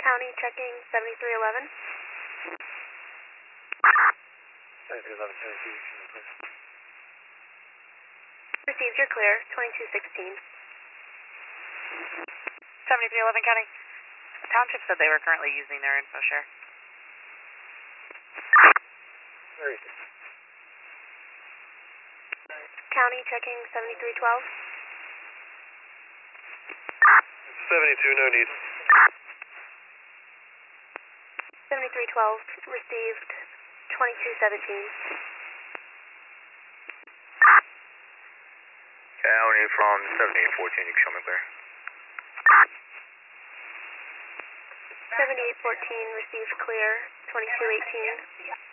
County checking 7311. 7311, Received, you're clear, 2216. 7311 County. The township said they were currently using their info share. Where is it? County checking 7312. 72, no need. 7312, received 2217. County from 7814, you can show me clear. 7814, received clear, 2218.